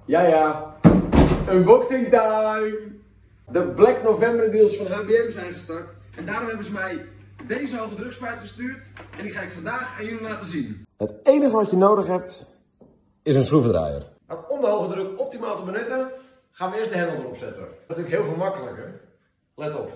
Ja, unboxing time! De Black November deals van HBM zijn gestart. En daarom hebben ze mij deze hoge drukspuit gestuurd. En die ga ik vandaag aan jullie laten zien. Het enige wat je nodig hebt, is een schroevendraaier. Om de hoge druk optimaal te benutten, gaan we eerst de hendel erop zetten. Dat is natuurlijk heel veel makkelijker. Let op.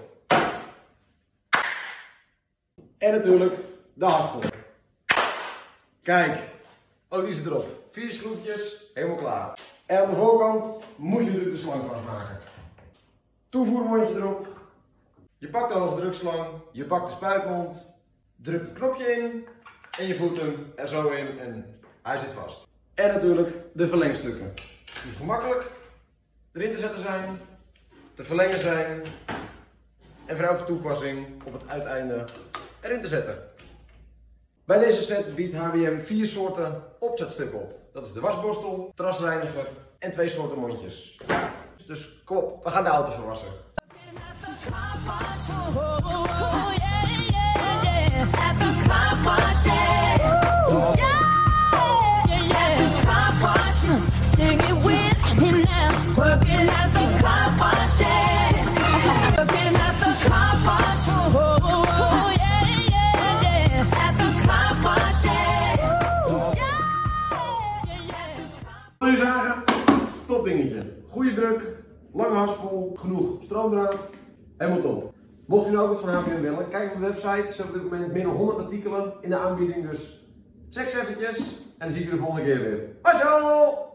En natuurlijk de haspel. Kijk, ook die zit erop. 4 schroefjes, helemaal klaar. En aan de voorkant moet je natuurlijk de slang vastmaken. Toevoermondje erop. Je pakt de hoge drukslang, je pakt de spuitmond, drukt het knopje in en je voert hem er zo in en hij zit vast. En natuurlijk de verlengstukken. Die gemakkelijk erin te zetten zijn, te verlengen zijn en voor elke toepassing op het uiteinde erin te zetten. Bij deze set biedt HBM 4 soorten opzetstukken op. Dat is de wasborstel, trasreiniger en 2 soorten mondjes. Dus kom op, we gaan de auto verwassen. Wil je zagen? Top dingetje. Goede druk, lange haspel, genoeg stroomdraad. Helemaal top. Mocht u nou ook wat van HBM willen, kijk op de website. Ze hebben op dit moment meer dan 100 artikelen in de aanbieding. Dus check ze eventjes en dan zie ik u de volgende keer weer. Bye!